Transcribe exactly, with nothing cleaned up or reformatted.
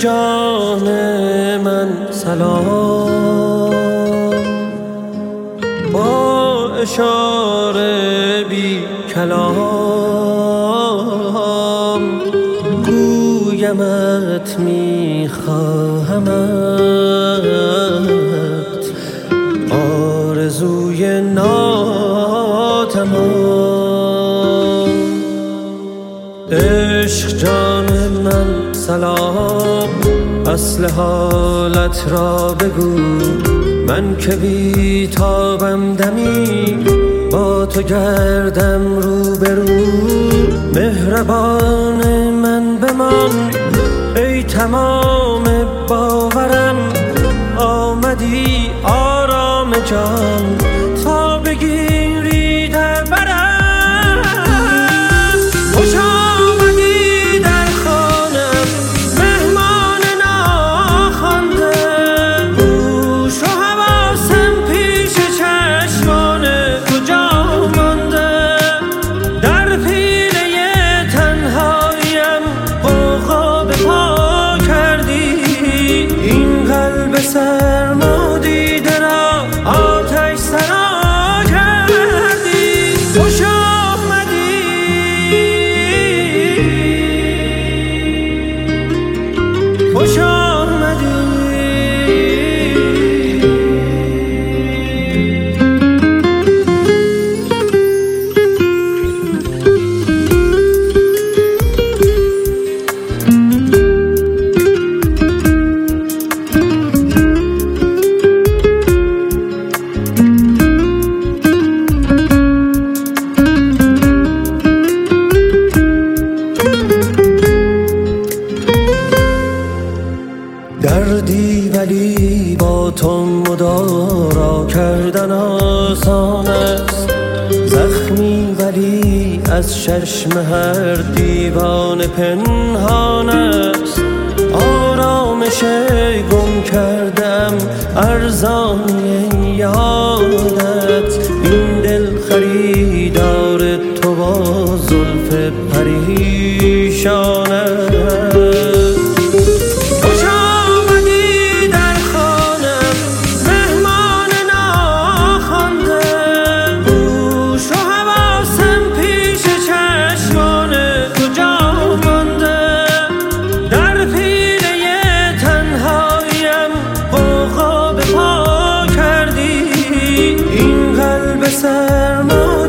جان من سلام، با اشاره بی کلام گویمت میخواهمت، آرزوی ناتمام. عشق جان من سلام، اصل حالت را بگو، من که بی تابم دمی با تو گردم رو برو. مهربان من بمان ای تمام باورم، آمدی آرام جان تا بگیری در برم. خوش آمدی در خانم مهمان ناخوانده، گوش و حواسم پیش چشمان کجا مانده. در پیله تنهاییم غوغا به پا کردی، این قلب سرما دیده را آتش سرا کردی. خوش آمدی، خوش آمدی. دردی ولی با تو مدارا کردن آسان است، زخمی ولی از چشم هر دیوان پنهان است. آرامش گم کردم ارزانی یادت، این دل خریدار تو با زلف پریشان است. سرما